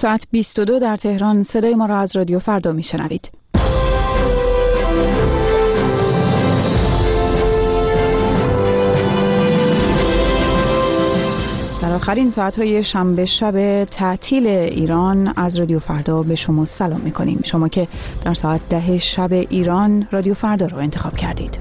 ساعت 22 در تهران. صدای ما را از رادیو فردا میشنوید. در آخرین ساعت‌های شنبه شب تعطیل ایران از رادیو فردا به شما سلام می‌کنیم. شما که در ساعت 10 شب ایران رادیو فردا رو انتخاب کردید.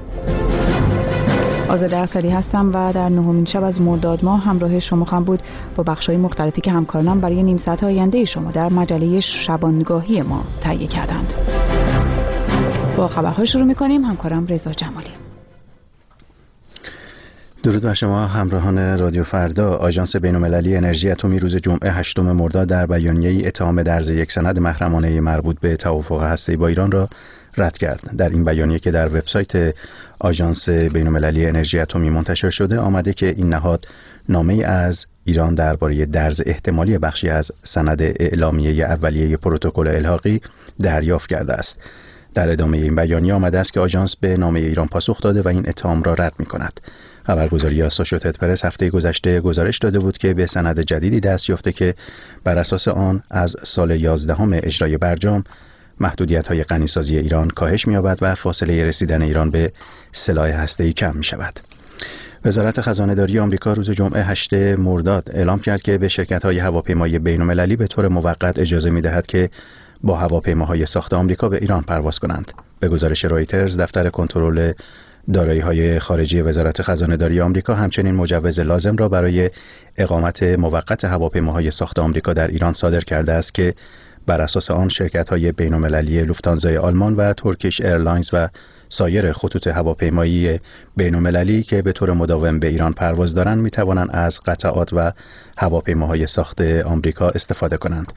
آزاده اصلی هستم و در نهمین شب از مرداد ماه همراه شما خواهم بود با بخش‌های مختلفی که همکارانم برای نیم ساعت آینده شما در مجله شبانگاهی ما تهیه کردند. با خبرها شروع می‌کنیم. همکارم رضا جمالی. درود بر شما همراهان رادیو فردا. آژانس بین‌المللی انرژی اتمی روز جمعه 8 مرداد در بیانیه‌ای اتهام درز یک سند محرمانه مربوط به توافق هسته‌ای با ایران را رد کرد. در این بیانیه که در وبسایت آژانس بین‌المللی انرژی اتمی منتشر شده آمده که این نهاد نامه‌ای از ایران درباره درز احتمالی بخشی از سند اعلامیه اولیه پروتکل الحاقی دریافت کرده است. در ادامه این بیانیه آمده است که آژانس به نامه ایران پاسخ داده و این اتهام را رد می‌کند. خبرگزاری آسوشییتد پرس هفته گذشته گزارش داده بود که به سند جدیدی دست یافته که بر اساس آن از سال 11 اجرای برجام محدودیت‌های غنیسازی ایران کاهش می‌یابد و فاصله رسیدن ایران به سلاح هسته‌ای کم می‌شود. وزارت خزانه‌داری آمریکا روز جمعه 8 مرداد اعلام کرد که به شرکت‌های هواپیمایی بین‌المللی به طور موقت اجازه می‌دهد که با هواپیماهای ساخت آمریکا به ایران پرواز کنند. به گزارش رایترز دفتر کنترل دارایی‌های خارجی وزارت خزانه‌داری آمریکا همچنین مجوز لازم را برای اقامت موقت هواپیماهای ساخت آمریکا در ایران صادر کرده است که بر اساس آن شرکت‌های بین‌المللی لوفتانزای آلمان و ترکیش ایرلاینز و سایر خطوط هواپیمایی بین‌المللی که به طور مداوم به ایران پرواز دارند می‌توانند از قطعات و هواپیماهای ساخت آمریکا استفاده کنند.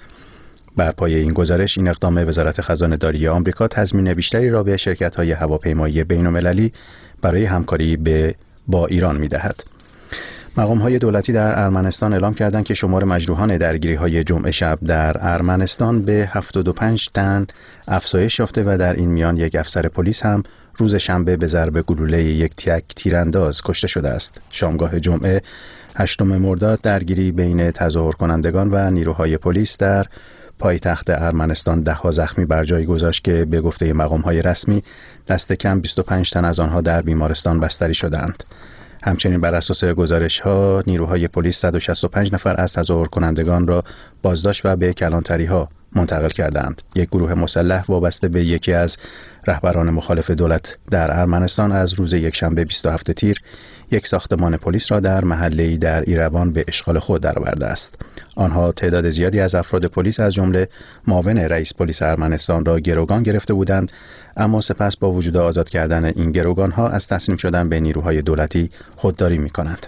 بر پایه این گزارش این اقدام وزارت خزانه‌داری آمریکا تضمین بیشتری را به شرکت‌های هواپیمایی بین‌المللی برای همکاری با ایران می‌دهد. مقام‌های دولتی در ارمنستان اعلام کردند که شمار مجروحان درگیری‌های جمعه شب در ارمنستان به 75 تن افزایش یافته و در این میان یک افسر پلیس هم روز شنبه به ضرب گلوله یک تیرانداز کشته شده است. شامگاه جمعه 8 مرداد درگیری بین تظاهر کنندگان و نیروهای پلیس در پایتخت ارمنستان 10 زخمی بر جای گذاشت که به گفته مقام‌های رسمی دست کم 25 تن از آنها در بیمارستان بستری شدند. همچنین بر اساس گزارش‌ها نیروهای پلیس 165 نفر از تظاهر کنندگان را بازداشت و به کلانتری‌ها منتقل کردند. یک گروه مسلح وابسته به یکی از رهبران مخالف دولت در ارمنستان از روز یکشنبه 27 تیر یک ساختمان پلیس را در محله‌ای در ایروان به اشغال خود درآورده است. آنها تعداد زیادی از افراد پلیس از جمله معاون رئیس پلیس ارمنستان را گروگان گرفته بودند، اما سپس با وجود آزاد کردن این گروگان‌ها از تسلیم شدن به نیروهای دولتی خودداری می‌کنند.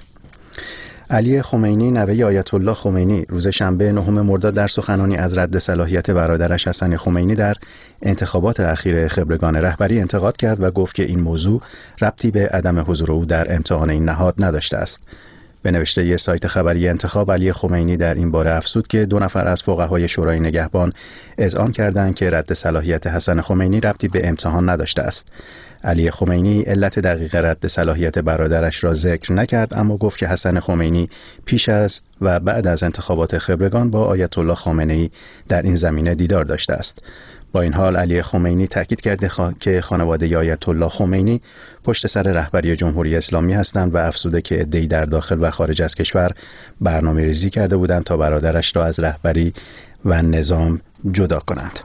علی خمینی نوه آیت الله خمینی روز شنبه 9 مرداد در سخنانی از رد صلاحیت برادرش حسن خمینی در انتخابات اخیر خبرگان رهبری انتقاد کرد و گفت که این موضوع ربطی به عدم حضور او در امتحان این نهاد نداشته است. به نوشته سایت خبری انتخاب، علی خمینی در این باره افزود که 2 نفر از فقهای شورای نگهبان اذعان کردند که رد صلاحیت حسن خمینی ربطی به امتحان نداشته است. علی خمینی علت دقیق رد صلاحیت برادرش را ذکر نکرد، اما گفت که حسن خمینی پیش از و بعد از انتخابات خبرگان با آیت الله خامنه‌ای در این زمینه دیدار داشته است. با این حال علی خمینی تاکید کرده که خانواده آیت الله خمینی پشت سر رهبری جمهوری اسلامی هستند و افزوده که عده‌ای در داخل و خارج از کشور برنامه‌ریزی کرده بودند تا برادرش را از رهبری و نظام جدا کنند.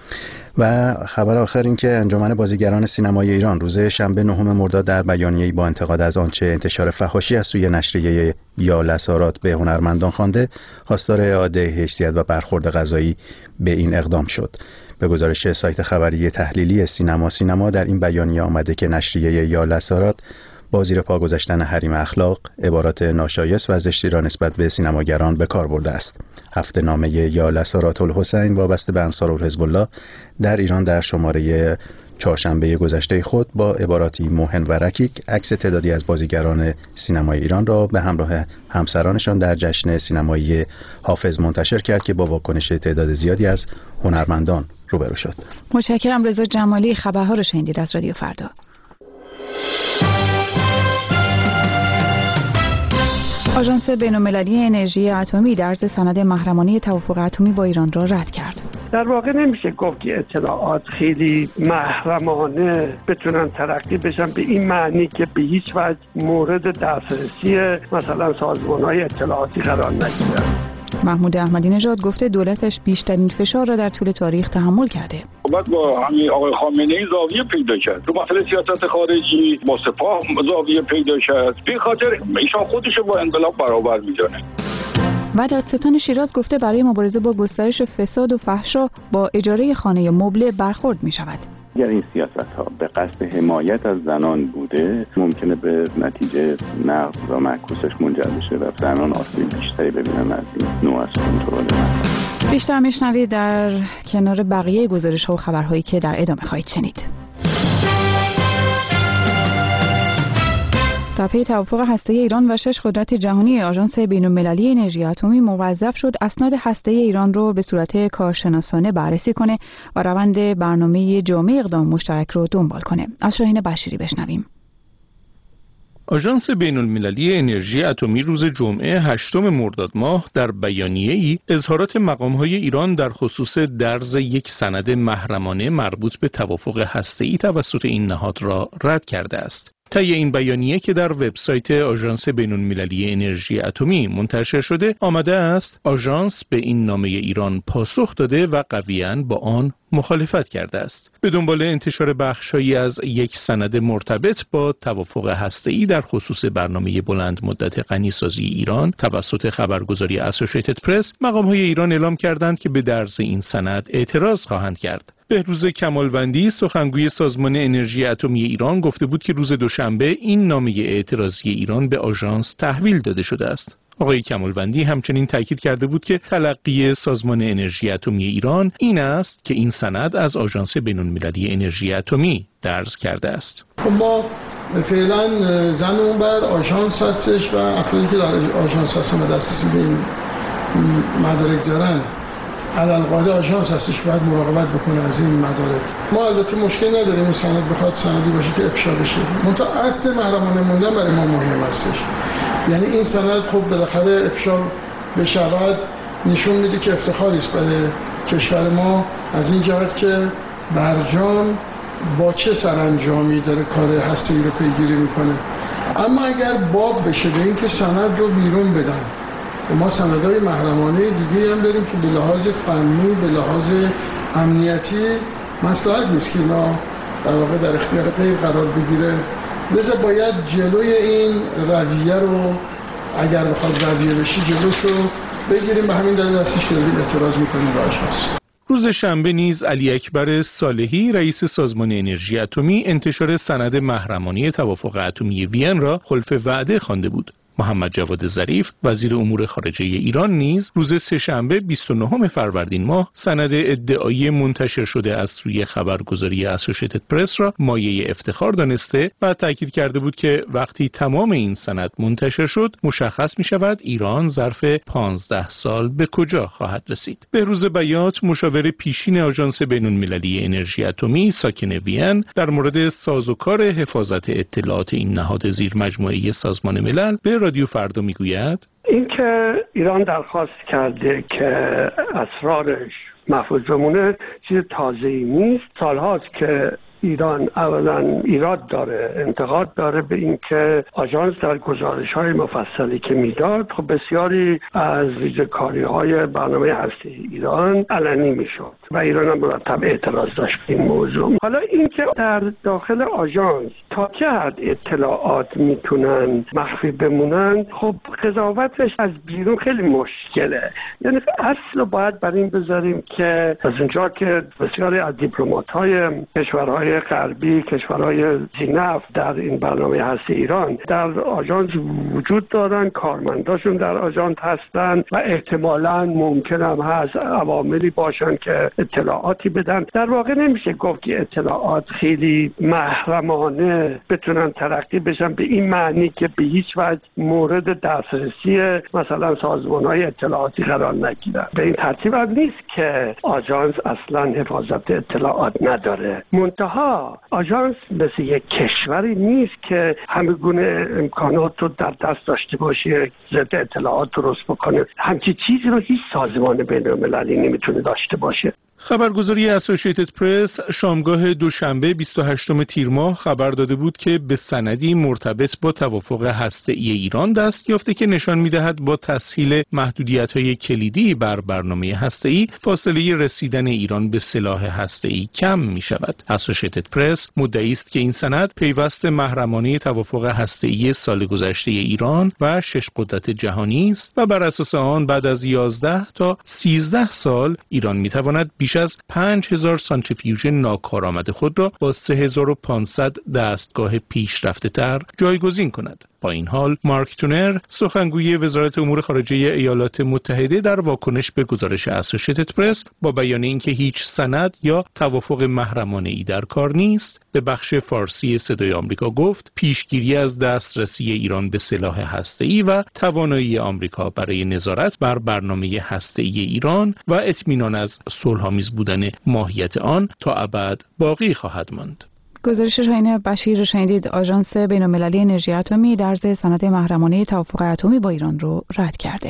و خبر آخر این که انجمن بازیگران سینمای ایران روز شنبه 9 مرداد در بیانیه‌ای با انتقاد از آنچه انتشار فحاشی از سوی نشریه یا لسارات به هنرمندان خوانده خواستار اعاده حیثیت و برخورد قضایی به این اقدام شد. به گزارش سایت خبری تحلیلی سینما در این بیانیه آمده که نشریه یا لسارات با زیر پا گذاشتن حریم اخلاق عبارات ناشایست و زشتی را نسبت به سینماگران به کار برده است. هفته نامه یا لسارات الحسین وابسته به انصارالحزب الله در ایران در شماره چهارشنبه گذشته خود با عباراتی موهن و رکیک عکس تعدادی از بازیگران سینمای ایران را به همراه همسرانشان در جشن سینمایی حافظ منتشر کرد که با واکنش تعداد زیادی از هنرمندان روبرو شد. متشکرم رضا جمالی. خبرها رو شنیدید از رادیو فردا. آژانس بین‌المللی انرژی اتمی درز سند محرمانه توافق اتمی با ایران را رد کرد. در واقع نمیشه گفت که اطلاعات خیلی محرمانه بتونن تلقی بشن به این معنی که به هیچ وجه مورد دسترسی مثلا سازمان‌های اطلاعاتی قرار نگیرن. محمود احمدی نژاد گفته دولتش بیشترین فشار را در طول تاریخ تحمل کرده. بعد با همین آقای خامنه‌ای زاویه پیدا کرد. تو مسئله سیاست خارجی با سپاه زاویه پیدا کرد. به خاطر ایشان خودش با انقلاب برابر می‌دونه. و دادستان شیراز گفته برای مبارزه با گسترش فساد و فحشا با اجاره خانه مبله برخورد می‌شود. اگر این سیاست‌ها به قصد حمایت از زنان بوده ممکنه به نتیجه نقض و معکوسش منجر بشه و زنان آسیب بیشتری ببینن از این نوع از کنترل. بیشتر میشنوید در کنار بقیه گزارش‌ها و خبرهایی که در ادامه خواهید شنید. در پی توافق هسته‌ای ایران و 6 قدرت جهانی آژانس بین‌المللی انرژی اتمی موظف شد اسناد هسته‌ای ایران رو به صورت کارشناسانه بررسی کنه و روند برنامه جامع اقدام مشترک رو دنبال کنه. از شاهین بشیری بشنویم. آژانس بین‌المللی انرژی اتمی روز جمعه 8 مرداد ماه در بیانیه‌ای اظهارات مقام‌های ایران در خصوص درز یک سند محرمانه مربوط به توافق هسته‌ای توسط این نهاد را رد کرده است. طی این بیانیه که در وبسایت آژانس بین‌المللی انرژی اتمی منتشر شده آمده است آژانس به این نامه ایران پاسخ داده و قویاً با آن مخالفت کرده است. به دنبال انتشار بخشایی از یک سند مرتبط با توافق هسته‌ای در خصوص برنامه بلند مدت غنیسازی ایران توسط خبرگزاری اسوسییتد پرس، مقام‌های ایران اعلام کردند که به درز این سند اعتراض خواهند کرد. بهروز کمالوندی سخنگوی سازمان انرژی اتمی ایران گفته بود که روز دوشنبه این نامه اعتراضی ایران به آژانس تحویل داده شده است. آقای کمالوندی همچنین تاکید کرده بود که تلقی سازمان انرژی اتمی ایران این است که این سند از آژانس بین‌المللی انرژی اتمی درز کرده است. ما فعلا زنمون بر آژانس هستش و افرادی که در آژانس هستن و دسترسی به این مدارک دارن علالقاعده آژانس هستش باید مراقبت بکنه از این مدارک. ما البته مشکل نداریم این سند بخواد سندی باشه که افشا بشه، منتها اصل محرمانه موندن برای ما مهم هستش. یعنی این سند خب بالاخره افشا بشود نشون میده که افتخاری است برای کشور ما از این جهت که برجام با چه سرانجامی داره کار هسته‌ای رو پیگیری میکنه. اما اگر باب بشه به این که سند رو بیرون بدن و ما سندهای محرمانه دیگه هم داریم که به لحاظ فنی به لحاظ امنیتی مصلحت نیست که اینا در واقع در اختیار غیر قرار بگیره، لذا باید جلوی این رویه رو اگر بخواد رویه بشی جلوش رو بگیریم. به همین دلیل هستش که داریم اعتراض میکنیم به آژانس. روز شنبه نیز علی اکبر صالحی رئیس سازمان انرژی اتمی انتشار سند محرمانه توافق اتمی وین را خلف وعده خوانده بود. محمد جواد ظریف وزیر امور خارجه ایران نیز روز سه‌شنبه 29 فروردین ماه سند ادعایی منتشر شده از سوی خبرگزاری اسوسییتد پرس را مایه افتخار دانسته و تاکید کرده بود که وقتی تمام این سند منتشر شد مشخص می شود ایران ظرف 15 سال به کجا خواهد رسید. بهروز بیات مشاور پیشین آژانس بین‌المللی انرژی اتمی ساکن وین در مورد سازوکار حفاظت اطلاعات این نهاد زیر مجموعه سازمان ملل به رادیو فردا میگوید اینکه ایران درخواست کرده که اسرارش محفوظ بمونه چیز تازه‌ای نیست. سالهاست که ایران اولا ایراد داره، انتقاد داره به اینکه آژانس در گزارش‌های مفصلی که میداد خب بسیاری از ریزه‌کاری‌های برنامه هسته‌ای ایران علنی میشد و ایران هم مرتب اعتراض داشت به این موضوع. حالا اینکه در داخل آژانس تا چه حد اطلاعات میتونن مخفی بمونن خب قضاوتش از بیرون خیلی مشکله. یعنی اصل رو باید بر این بذاریم که از اونجا که بسیاری از دیپلمات‌های کشورهای غربی، کشورهای ذی‌نفع در این برنامه هسته ایران در آژانس وجود دارن، کارمنداشون در آژانس هستن و احتمالاً ممکن هم هست عواملی باشن که اطلاعاتی بدن. در واقع نمیشه گفت که اطلاعات خیلی محرمانه بتونن تلقی بشن به این معنی که به هیچ وجه مورد دسترسی مثلا سازمان‌های اطلاعاتی قرار نگیرن. به این ترتیب هم نیست که آژانس اصلا حفاظت اطلاعات نداره. منتها منتها آژانس مثل یک کشوری نیست که همه گونه امکانات رو در دست داشته باشه، ضد اطلاعات درست بکنه. همچی چیزی رو هیچ سازمان بین‌المللی نمیتونه داشته باشه. خبرگزاری اسوسییتد پرس شامگاه دوشنبه 28 تیر ماه خبر داده بود که به سندی مرتبط با توافق هسته‌ای ایران دست یافته که نشان می‌دهد با تسهیل محدودیت‌های کلیدی بر برنامه هسته‌ای فاصله رسیدن ایران به سلاح هسته‌ای کم می‌شود. اسوسییتد پرس مدعی است که این سند پیوست محرمانه توافق هسته‌ای سال گذشته ایران و 6 قدرت جهانی است و بر اساس آن بعد از 11 تا 13 سال ایران می‌تواند بیش از 5000 سانتریفیوژ ناکارآمد خود را با 3500 دستگاه پیشرفته تر جایگزین کند. با این حال مارک تونر سخنگوی وزارت امور خارجه ایالات متحده در واکنش به گزارش اسوسییتد پرس با بیان اینکه هیچ سند یا توافق محرمانه‌ای در کار نیست به بخش فارسی صدای آمریکا گفت پیشگیری از دسترسی ایران به سلاح هسته‌ای و توانایی آمریکا برای نظارت بر برنامه هسته‌ای ایران و اطمینان از صلح‌آمیز بودن ماهیت آن تا ابد باقی خواهد ماند. گزارش شاهین بشیر شنیدید. آژانس بین‌المللی انرژی اتمی درز سند محرمانه توافق اتمی با ایران رو رد کرده.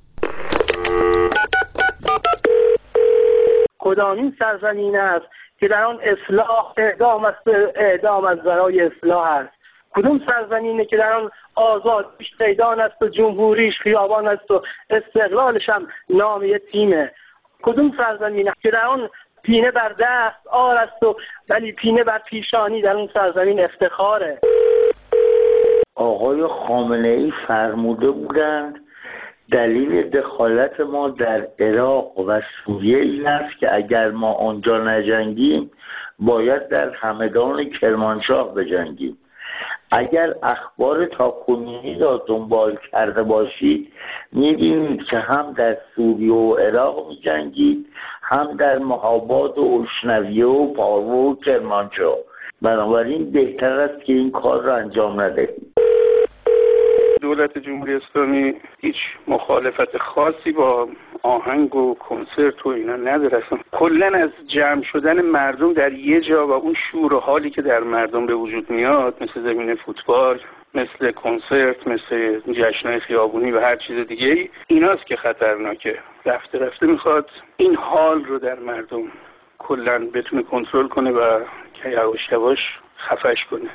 کدامین سرزمین است که در آن اصلاح اعدام از برای اصلاح است؟ کدوم سرزمینه که در آن آزادیش میدان است و جمهوریش خیابان است و استقلالش هم نام یه تیمه؟ کدوم سرزمینه که در آن پینه بر دست آر است و ولی پینه بر پیشانی در اون سرزمین افتخاره؟ آقای خامنه‌ای فرموده بودند دلیل دخالت ما در عراق و سوریه این است که اگر ما آنجا نجنگیم باید در همدان کرمانشاه بجنگیم. اگر اخبار تاکنونی را دنبال کرده باشید می‌بینید که هم در سوریه و عراق می‌جنگید، هم در مهاباد و اشنویه و پارو و کرمانشاه. بنابراین بهتر است که این کار را انجام ندهید. دولت جمهوری اسلامی هیچ مخالفت خاصی با آهنگ و کنسرت و اینا نداره. کلا از جمع شدن مردم در یه جا و اون شور و حالی که در مردم به وجود میاد، مثل زمین فوتبال، مثل کنسرت، مثل جشن‌های خیابونی و هر چیز دیگه ای، ایناست که خطرناکه. رفته رفته میخواد این حال رو در مردم کلا بتونه کنترل کنه و که یواش یواش خفش کنه.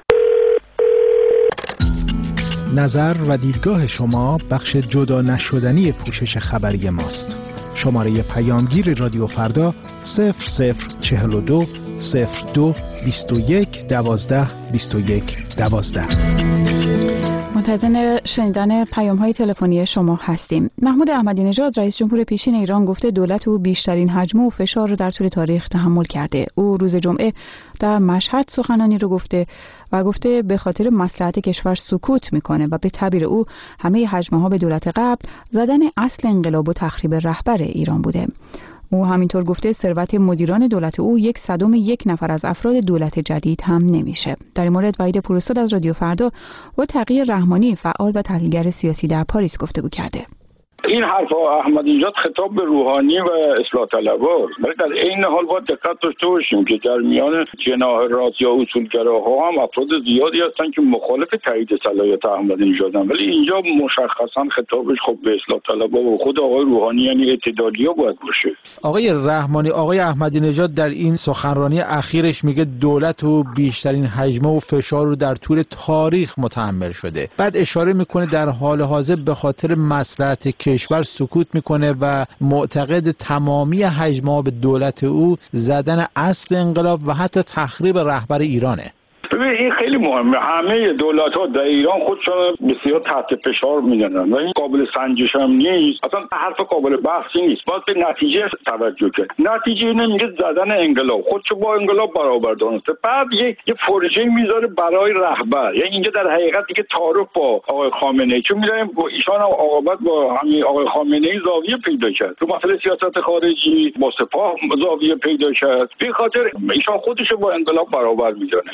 نظر و دیدگاه شما بخش جدا نشدنی پوشش خبری ماست. شماره پیامگیر رادیو فردا 0042 02 21 12 21 12. منتظر شنیدن پیام‌های تلفنی شما هستیم. محمود احمدی نژاد رئیس جمهور پیشین ایران گفته دولت او بیشترین حجم و فشار را در طول تاریخ تحمل کرده. او روز جمعه در مشهد سخنانی رو گفته به خاطر مصلحت کشور سکوت میکنه و به تعبیر او همه حجم‌ها به دولت قبل زدن اصل انقلاب و تخریب رهبر ایران بوده. او همینطور گفته ثروت مدیران دولت او 1/100 نفر از افراد دولت جدید هم نمیشه. در این مورد وحید پوراستاد از رادیو فردا با تقی رحمانی فعال و تحلیلگر سیاسی در پاریس گفتگو کرده. این حرف احمدی نژاد خطاب به روحانی و اصلاح طلباست، ولی در عین حال باید دقت داشته باشیم که در میان جناح راست یا اصولگراها هم افراد زیادی هستن که مخالف تایید صلاحیت احمدی نژادن، ولی اینجا مشخصا خطابش خب به اصلاح طلبا و خود آقای روحانی یعنی اعتدالیا باید باشه. آقای رحمانی، آقای احمدی نژاد در این سخنرانی اخیرش میگه دولت و بیشترین حجم و فشار رو در طول تاریخ متحمل شده. بعد اشاره میکنه در حال حاضر به خاطر مصلحت کشور سکوت میکنه و معتقد تمامی حجم‌ها به دولت او زدن اصل انقلاب و حتی تخریب رهبر ایرانه. ببین این خیلی مهمه. همه دولت‌ها در ایران خودشون بسیار تحت فشار می‌دونن و این قابل سنجش هم نیست. اصلا حرف قابل بحثی نیست. باید به نتیجه توجه کرد. نتیجه اینه میگه زدن انقلاب، خودشو با انقلاب برابر دونسته. بعد یک فرجه میذاره برای رهبر. یعنی اینجا در حقیقت دیگه تعارف با آقای خامنه‌ای، چون می‌دونیم با ایشان عاقبت با همین آقای خامنه‌ای زاویه پیدا کرد. تو مسئله سیاست خارجی با سپاه زاویه پیدا کرد. به خاطر ایشان خودشو با انقلاب برابر می‌دونه. دیگه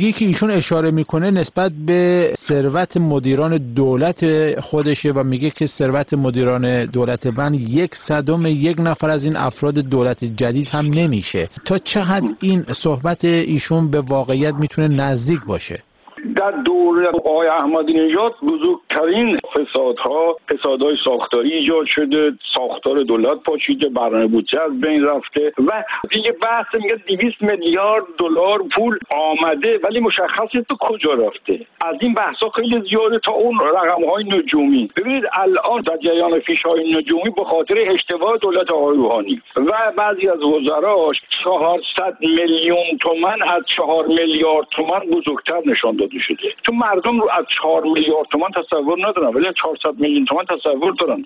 نکته‌ای که ایشون اشاره میکنه نسبت به ثروت مدیران دولت خودشه و میگه که ثروت مدیران دولت من 1/100 یک نفر از این افراد دولت جدید هم نمیشه. تا چه حد این صحبت ایشون به واقعیت میتونه نزدیک باشه؟ در دوره آقای احمدی نژاد بزرگترین فسادهای ساختاری ایجاد شده، ساختار دولت پاشیده، برنامه بودجه از بین رفته و دیگه بحث میگه 200 میلیارد دلار پول آمده ولی مشخص نیست کجا رفته. از این بحثا خیلی زیاده تا اون رقم‌های نجومی. ببینید الان در جریان فیش‌های نجومی به خاطر اشتباه دولت آقای روحانی و بعضی از وزراش 400 میلیون تومان از 4 میلیارد تومان بزرگتر نشان داده شده. چون مردم رو از 4 میلیارد تومان تصور ندارن ولی 400 میلیون تومان تصور دارن.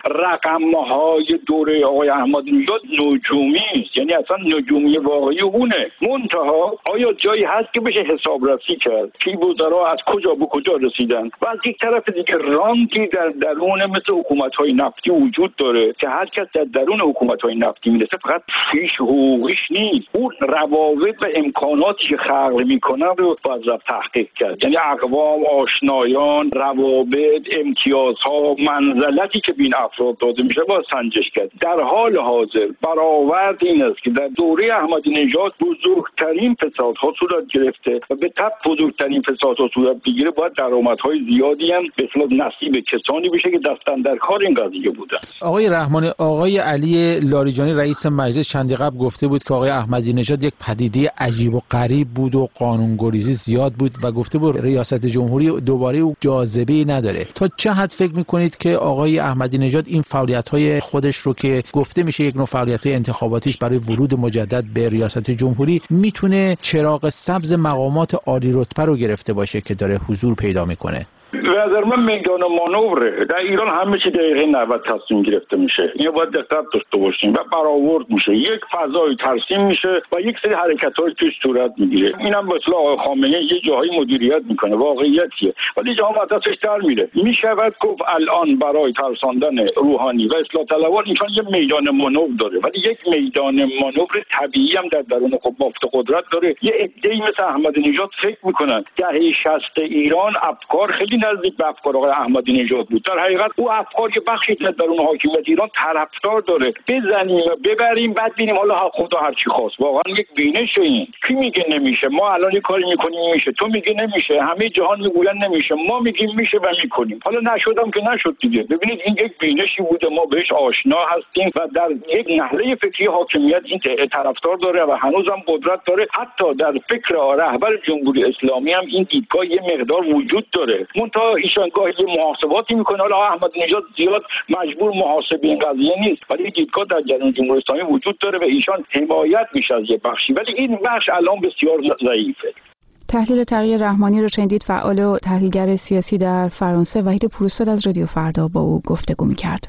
رقم‌های دوره آقای احمدی نژاد نجومی است، یعنی اصلا نجومی واقعی اونه. منتها آیا جایی هست که بشه حسابرسی کرد که وزرا از کجا به کجا رسیدن؟ و از یک طرف دیگه رانتی در درون مثل حکومت‌های نفتی وجود داره که هر کس در درون حکومت‌های نفتی میرسه فقط فیش حقوقیش نیست، اون روابط و امکاناتی که خلق میکنن رو باید تحقیق کرد. یعنی اقوام، آشنایان، روابط، امتیازها، منزلتی که بین افراد داده میشه باید سنجش کرد. در حال حاضر برآورد این است که در دوره احمدی نژاد بزرگترین فسادها صورت گرفته و به تبع بزرگترین فسادها صورت بگیره باید درآمدهای زیادی هم به اصطلاح نصیب کسانی بشه که دستن در کار این قضیه بودن. آقای رحمانی، آقای علی لاریجانی رئیس مجلس چندی قبل گفته بود که آقای احمدی نژاد یک پدیده عجیب و غریب بود و قانونگریزی زیاد بود و گفته بود ریاست جمهوری دوباره او جاذبه‌ای نداره. تا چه حد فکر می‌کنید که آقای احمدی نژاد این فعالیت‌های خودش رو که گفته میشه یک نوع فعالیت‌های انتخاباتیش برای ورود مجدد به ریاست جمهوری میتونه چراغ سبز مقامات عالی رتبه رو گرفته باشه که داره حضور پیدا میکنه؟ به نظر من میدان مانوره. در ایران همه چی دقیقه 90 تصمیم گرفته میشه. اینو باید دقت داشته باشیم و برآورد میشه. یک فضای ترسیم میشه و یک سری حرکت‌های توش صورت میگیره. اینم به اصطلاح آقای خامنه‌ای یه جاهایی مدیریت میکنه، واقعیتیه. ولی جاها دستش در میره. میشود گفت الان برای ترساندن روحانی و اصلاح طلبان اینجا یه میدان مانور داره، ولی یک میدان مانور طبیعی هم در درون بافت قدرت داره. یه عده‌ای مثل احمدی نژاد فکر میکنن دهه 60 ایران افکار خیلی نزدیک به افکار آقای احمدی نژاد بود. در حقیقت او افکار که بخشی از درون حاکمیت ایران طرفدار داره. بزنیم و ببریم بعد ببینیم حالا خدا هر چی خواست. واقعا یک بینش این. کی میگه نمیشه؟ ما الان یه کاری میکنیم میشه. تو میگه نمیشه. همه جهان میگن نمیشه. ما میگیم میشه و میکنیم. حالا نشدم که نشد دیگه. ببینید این یک بینشی بوده، ما بهش آشنا هستیم و در یک نحله فکری حاکمیت این طرفدار داره و هنوزم قدرت داره. حتی در فکر رهبر جمهوری اسلامی هم این دیدگاه یه مقدار وجود داره. تا ایشان گاهی محاسباتی میکنه. حالا احمدی نژاد زیاد مجبور محاسبه این قضیه نیست، ولی دیدگاه در جریان جمهوری اسلامی وجود داره و ایشان حمایت میشه از یه بخشی، ولی این بخش الان بسیار ضعیفه. تحلیل تغییر رحمانی رو شنیدید. فعال و تحلیلگر سیاسی در فرانسه وحید پوروستاد از رادیو فردا با او گفتگو می‌کرد.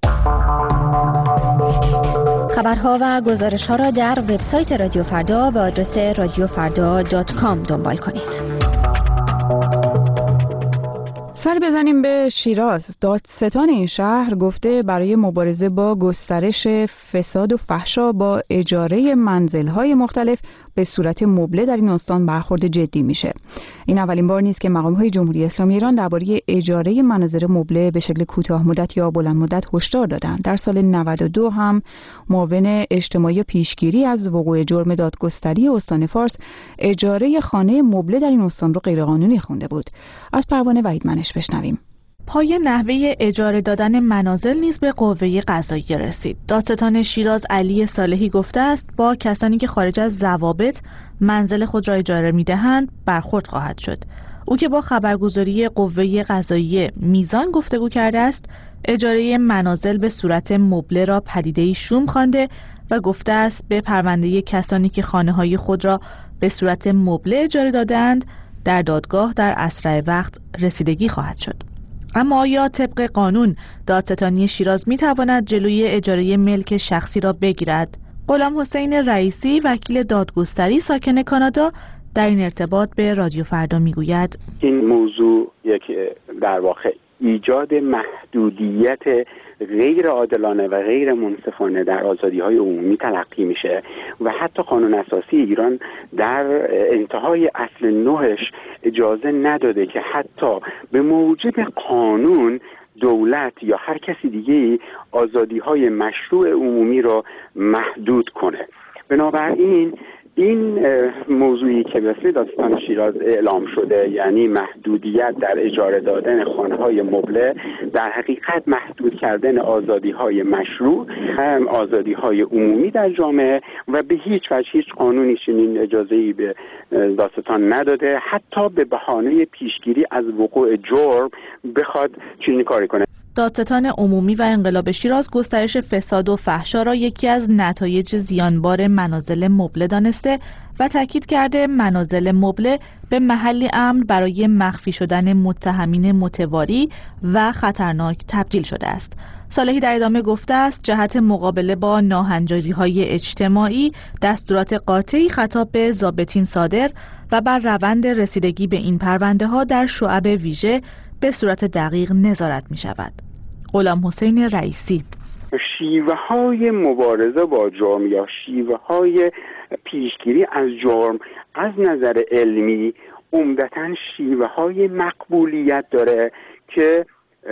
خبرها و گزارش‌ها را در وبسایت رادیو فردا به آدرس radiofarda.com دنبال کنید. سر بزنیم به شیراز. دادستان این شهر گفته برای مبارزه با گسترش فساد و فحشا با اجاره منزل‌های مختلف به صورت مبله در این استان برخورد جدی میشه. این اولین بار نیست که مقام‌های جمهوری اسلامی ایران درباره اجاره مناظر مبله به شکل کوتاه مدت یا بلند مدت هشدار دادند. در سال 92 هم معاون اجتماعی پیشگیری از وقوع جرم دادگستری استان فارس اجاره خانه مبله در این استان رو غیرقانونی خوانده بود. از پروانه وحید منش بشنویم. پای نحوه اجاره دادن منازل نیز به قوه قضاییه رسید. دادستان شیراز علی صالحی گفته است با کسانی که خارج از ضوابط منزل خود را اجاره می‌دهند برخورد خواهد شد. او که با خبرگزاری قوه قضاییه میزان گفتگو کرده است، اجاره منازل به صورت مبله را پدیده‌ای شوم خوانده و گفته است به پرونده کسانی که خانه‌های خود را به صورت مبله اجاره دادند در دادگاه در اسرع وقت رسیدگی خواهد شد. اما آیا طبق قانون دادستانی شیراز می‌تواند جلوی اجاره ملک شخصی را بگیرد؟ غلام حسین رئیسی وکیل دادگستری ساکن کانادا در این ارتباط به رادیو فردا میگوید این موضوع یک در واقع ایجاد محدودیت غیر عادلانه و غیر منصفانه در آزادی‌های عمومی تلقی میشه و حتی قانون اساسی ایران در انتهای اصل 9 اجازه نداده که حتی به موجب قانون دولت یا هر کسی دیگه آزادی‌های مشروع عمومی را محدود کنه. بنابراین این موضوعی که به داستان شیراز اعلام شده، یعنی محدودیت در اجاره دادن خانه‌های مبله، در حقیقت محدود کردن آزادی‌های مشروع، آزادی‌های عمومی در جامعه و به هیچ وجه هیچ قانونی چنین اجازه‌ای به داستان نداده، حتی به بهانه پیشگیری از وقوع جرم بخواد چنین کاری کنه. دادستان عمومی و انقلاب شیراز گسترش فساد و فحشا را یکی از نتایج زیانبار منازل مبله دانسته و تاکید کرده منازل مبله به محلی امن برای مخفی شدن متهمین متواری و خطرناک تبدیل شده است. صالحی در ادامه گفته است جهت مقابله با ناهنجاری‌های اجتماعی دستورات قاطعی خطاب به ضابطین صادر و بر روند رسیدگی به این پرونده‌ها در شعب ویژه به صورت دقیق نظارت می شود. غلامحسین رئیسی: شیوه‌های مبارزه با جرم یا شیوه‌های پیشگیری از جرم از نظر علمی عمدتاً شیوه‌های مقبولیت داره که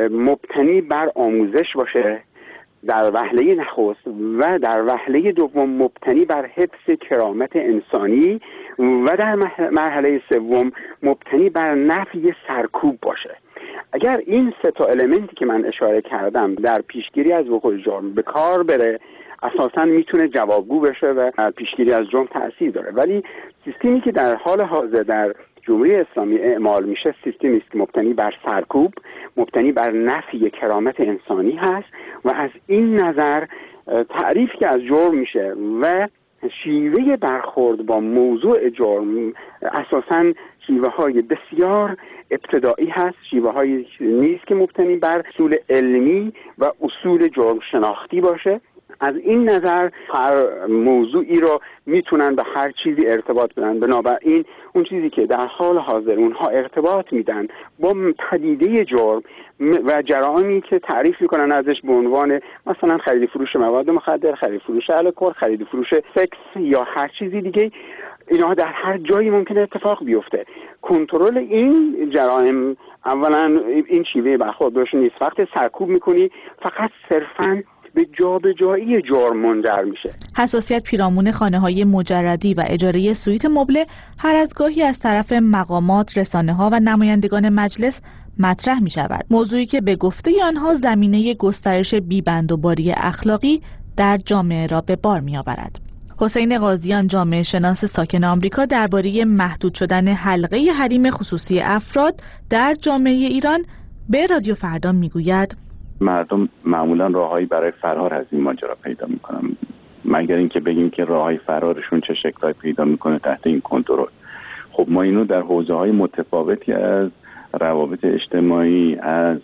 مبتنی بر آموزش باشه در وهله نخست و در وهله دوم مبتنی بر حفظ کرامت انسانی و در مرحله سوم مبتنی بر نفی سرکوب باشه. اگر این سه تا المنتی که من اشاره کردم در پیشگیری از وقوع جرم به کار بره، اساساً میتونه جوابگو بشه و پیشگیری از جرم تأثیر داره. ولی سیستمی که در حال حاضر در جمهوری اسلامی اعمال میشه سیستمی است که مبتنی بر سرکوب، مبتنی بر نفی کرامت انسانی هست و از این نظر تعریف که از جرم میشه و شیوه برخورد با موضوع جرم اساساً شیوه های بسیار ابتدایی هست، شیوه های نیست که مبتنی بر اصول علمی و اصول جرم شناختی باشه. از این نظر هر موضوعی رو میتونن به هر چیزی ارتباط بدن. بنابراین اون چیزی که در حال حاضر اونها ارتباط میدن با پدیده جرم و جرائمی که تعریف میکنن ازش به عنوان مثلا خرید فروش مواد مخدر، خرید فروش الکل، خرید فروش سکس یا هر چیزی دیگه، اینا در هر جایی ممکنه اتفاق بیفته. کنترل این جرائم اولا این شیوه برخورد بهش نیست. وقتی سرکوب میکنی فقط صرفاً به جابجایی جرم منجر میشه. حساسیت پیرامون خانه‌های مجردی و اجاره سویت مبله هر از گاهی از طرف مقامات، رسانه‌ها و نمایندگان مجلس مطرح می‌شود. موضوعی که به گفته آنها زمینه گسترش بی‌بندوباری اخلاقی در جامعه را به بار می‌آورد. حسین قاضیان، جامعه شناس ساکن آمریکا، درباره محدود شدن حلقه حریم خصوصی افراد در جامعه ایران به رادیو فردا میگوید: مردم معمولا راههایی برای فرار از این ماجرا پیدا میکنن، مگر اینکه بگیم که راههای فرارشون چه شکلی پیدا میکنه تحت این کنترل. خب ما اینو در حوزه‌های متفاوتی از روابط اجتماعی، از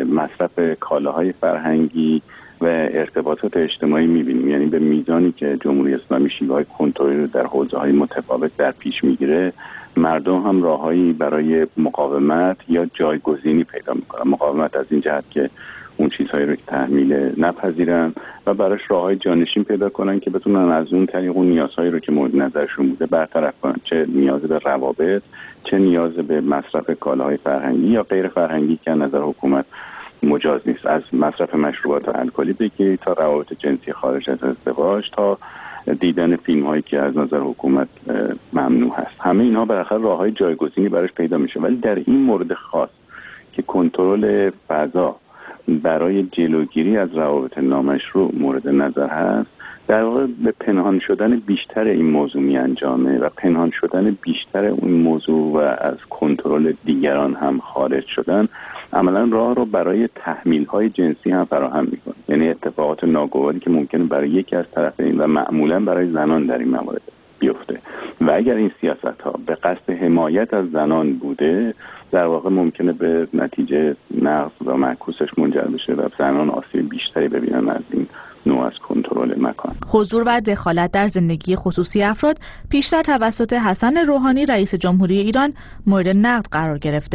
مصرف کالاهای فرهنگی و ارتباطات اجتماعی میبینیم. یعنی به میزانی که جمهوری اسلامی شیوه‌های کنترلی رو در حوزه‌های متفاوت در پیش میگیره، مردم هم راههایی برای مقاومت یا جایگزینی پیدا میکنن. مقاومت از این جهت که اون چیزهایی رو که تحمیل نپذیرن و براش راههای جانشین پیدا کنن که بتونن از اون طریق اون نیازهایی رو که مورد نظرشون بوده برطرف کنن، چه نیاز به روابط، چه نیاز به مصرف کالاهای فرهنگی یا غیر فرهنگی که از نظر حکومت مجاز نیست. از مصرف مشروبات الکلی بگیرید تا روابط جنسی خارج از ازدواج تا دیدن فیلم هایی که از نظر حکومت ممنوع هست. همه اینها بالاخره راههای جایگزینی براش پیدا میشه. ولی در این مورد خاص که کنترل فضا برای جلوگیری از روابط نامشروع مورد نظر هست، در واقع به پنهان شدن بیشتر این موضوع می انجامه و پنهان شدن بیشتر اون موضوع و از کنترل دیگران هم خارج شدن عملا راه رو برای تحمیل‌های جنسی هم فراهم می‌کنه. یعنی اتفاقات ناگواری که ممکنه برای یکی از طرفین و معمولا برای زنان در این موارد بیفته و اگر این سیاست‌ها به قصد حمایت از زنان بوده، در واقع ممکنه به نتیجه نقض و معکوسش منجر بشه و زنان آسیب بیشتری ببینن از این نوع از کنترل مکان. حضور و دخالت در زندگی خصوصی افراد پیشتر توسط حسن روحانی رئیس جمهوری ایران مورد نقد قرار گرفته بود.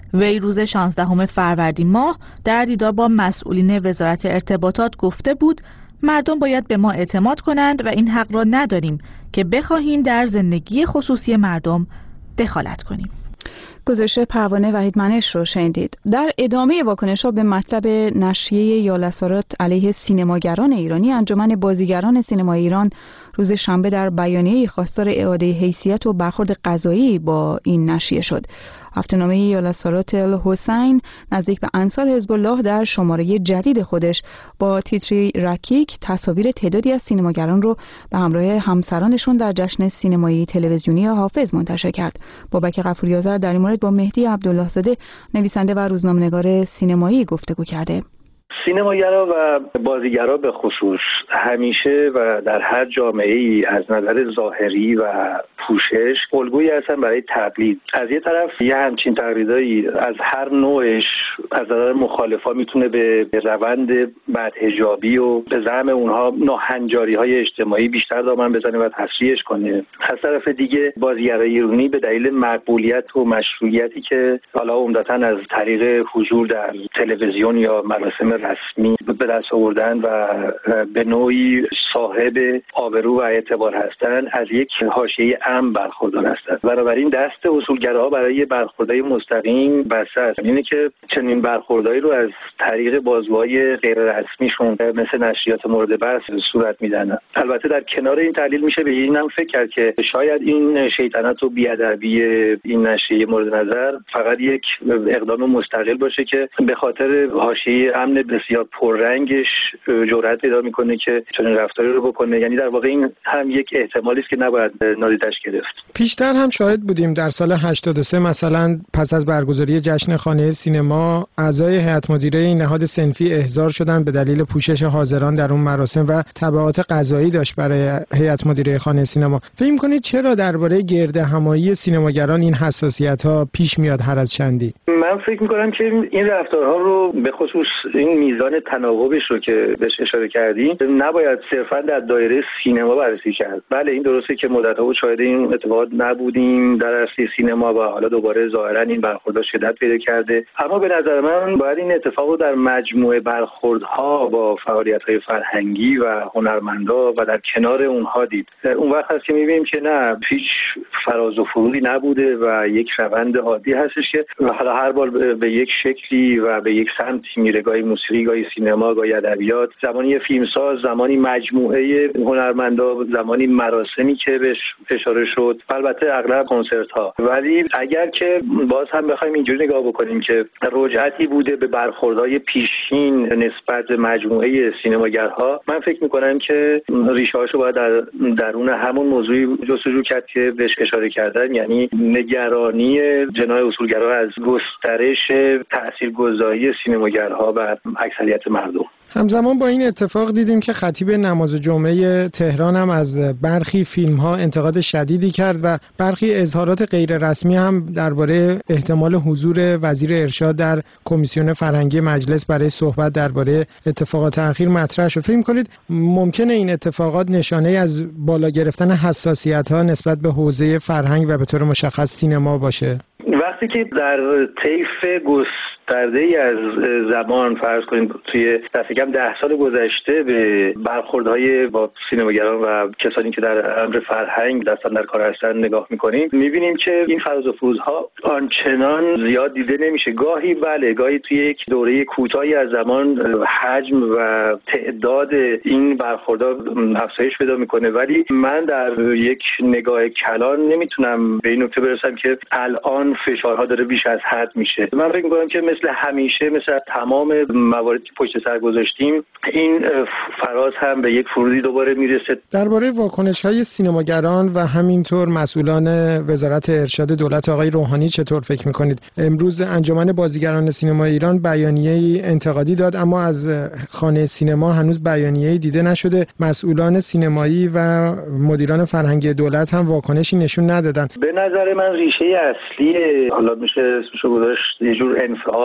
وی روز 16 فروردین ماه در دیدار با مسئولین وزارت ارتباطات گفته بود مردم باید به ما اعتماد کنند و این حق را نداریم که بخواهیم در زندگی خصوصی مردم دخالت کنیم. گزارش پروانه وحیدمنش رو شنیدید. در ادامه واکنش‌ها به مطلب نشریه یالاسارات علیه سینماگران ایرانی، انجمن بازیگران سینمای ایران روز شنبه در بیانیه‌ای خواستار اعاده حیثیت و برخورد قضایی با این نشریه شد. هفته‌نامه یالاسارات الحسین نزدیک به انصار حزب الله در شماره جدید خودش با تیتری رکیک تصاویر تعدادی از سینماگران رو به همراه همسرانشون در جشن سینمایی تلویزیونی حافظ منتشر کرد. بابک غفوری‌آذر در این مورد با مهدی عبدالله زاده نویسنده و روزنامه‌نگار سینمایی گفتگو کرده. سینماگرا و بازیگرا به خصوص همیشه و در هر جامعه‌ای از نظر ظاهری و پوشش الگویی هستن برای تقلید. از یه طرف یه همچین تقلیدایی از هر نوعش از نظر مخالفا میتونه به روند بدحجابی و به زعم اونها ناهنجاری‌های اجتماعی بیشتر دامن بزنه و تسریعش کنه. از طرف دیگه بازیگرای ایرانی به دلیل مقبولیت و مشروعیتی که حالا عمدتاً از طریق حضور در تلویزیون یا مراسم رسمی به دست آوردن و به نوعی صاحب آبرو و اعتبار هستند، از یک حاشیه امن برخوردار هستند. بنابراین دست اصولگراها برای برخوردهای مستقیم بسته است. اینه که چنین برخوردهایی رو از طریق بازوهای غیر رسمیشون مثل نشریات مورد بحث صورت میدن. البته در کنار این تحلیل میشه به این هم فکر کرد که شاید این شیطنت و بی‌ادبی این نشریه مورد نظر فقط یک اقدام مستقل باشه که به خاطر حاشیه امن بسیار پررنگش جرأت پیدا میکنه که چنین رفتاری رو بکنه. یعنی در واقع این هم یک احتمالی است که نباید نادیدش گرفت. پیشتر هم شاهد بودیم در سال 83 مثلا پس از برگزاری جشن خانه سینما اعضای هیئت مدیره این نهاد صنفی احضار شدن به دلیل پوشش حاضران در اون مراسم و تبعات قضایی داشت برای هیئت مدیره خانه سینما. فکر می‌کنید چرا درباره گردهمایی سینماگران این حساسیت‌ها پیش میاد هر از چندی؟ من فکر می‌کنم که این رفتارها رو به خصوص این میزان تناوبش رو که بهش اشاره کردیم نباید صرفا در دایره سینما بررسی کرد. بله این درسته که مدت‌ها بود شاهد این اتفاقات نبودیم در عرصه سینما و حالا دوباره ظاهرا این برخوردها شدت پیدا کرده، اما به نظر من باید این اتفاق رو در مجموعه برخوردها با فعالیت‌های فرهنگی و هنرمندا و در کنار اونها دید. اون وقت هست که می‌بینیم که نه هیچ فراز و فرودی نبوده و یک روند عادی هستش که حالا هر بار به یک شکلی و به یک سمتی میره، گاهی موسیقی، گاهی سینما، گاهی ادبیات، زمانی فیلمساز، زمانی مجموعه هنرمندا، زمانی مراسمی که بهش اشاره شد، البته اغلب کنسرت‌ها. ولی اگر که باز هم بخوایم اینجوری نگاه بکنیم که رجعتی بوده به برخوردهای پیشین نسبت به مجموعه سینماگرها، من فکر می‌کنم که ریشه‌هاشو باید در درون همون موضوعی جستجو کرد که بهش اشاره کردن، یعنی نگرانی جناح اصولگرا از گسترش تاثیرگذاری سینماگرها بر اکثریت مردم. همزمان با این اتفاق دیدیم که خطیب نماز جمعه تهران هم از برخی فیلم‌ها انتقاد شدیدی کرد و برخی اظهارات غیر رسمی هم درباره احتمال حضور وزیر ارشاد در کمیسیون فرهنگی مجلس برای صحبت درباره اتفاقات اخیر مطرح شد. فکر می‌کنید ممکنه این اتفاقات نشانه از بالا گرفتن حساسیت‌ها نسبت به حوزه فرهنگ و به طور مشخص سینما باشه؟ وقتی که در طیف گسترده‌ای از زمان فرض کنیم توی دست کم 10 سال گذشته به برخوردهای با سینماگران و کسانی که در امر فرهنگ دستن در کار هستن نگاه می‌کنیم، می‌بینیم که این فراز و فرودها آنچنان زیاد دیده نمیشه. گاهی بله، گاهی توی یک دوره کوتاهی از زمان حجم و تعداد این برخوردها افزایش پیدا می‌کنه، ولی من در یک نگاه کلان نمیتونم به این نکته برسم که الان فشارها داره بیش از حد میشه. من فکر می‌کنم که مثل همیشه، مثل تمام مواردی که پشت سر گذاشتیم، این فراز هم به یک فرودی دوباره میرسه. درباره واکنش‌های سینماگران و همینطور مسئولان وزارت ارشاد دولت آقای روحانی چطور فکر می‌کنید؟ امروز انجمن بازیگران سینما ایران بیانیه‌ای انتقادی داد، اما از خانه سینما هنوز بیانیه‌ای دیده نشده. مسئولان سینمایی و مدیران فرهنگی دولت هم واکنشی نشون ندادن. به نظر من ریشه اصلی حالا میشه اسمشو گذاشت یه جور انفعال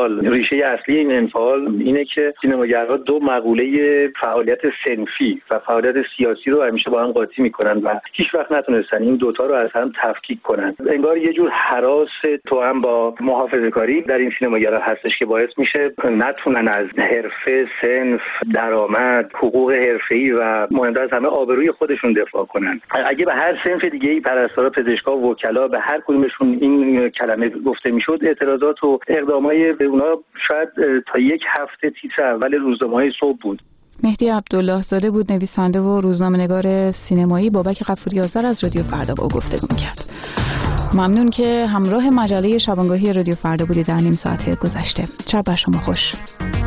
انفعال. ریشه اصلی این انفعال اینه که سینماگرها دو مقوله فعالیت صنفی و فعالیت سیاسی رو همیشه با هم قاطی میکنن و هیچ وقت نتونستن این دوتا رو از هم تفکیک کنن. انگار یه جور هراس توأم با محافظه‌کاری در این سینماگرها هستش که باعث میشه نتونن از حرفه، صنف، درآمد، حقوق حرفه‌ای و مهمتر از همه آبروی خودشون دفاع کنن. اگه به هر صنف دیگه‌ای، پرستارا، پزشکا، وکلا، به هر کدومشون این کلمه گفته میشد، اعتراضات و اقدامای اونا شاید تا یک هفته تیتر اول روزنامه‌های صبح بود. مهدی عبدالله زاده بود، نویسنده و روزنامه‌نگار سینمایی. بابک غفوری آذر از رادیو فردا با او گفتگو می‌کرد. ممنون که همراه مجله شبانگاهی رادیو فردا بودید در نیم ساعت گذشته. شب بر شما خوش.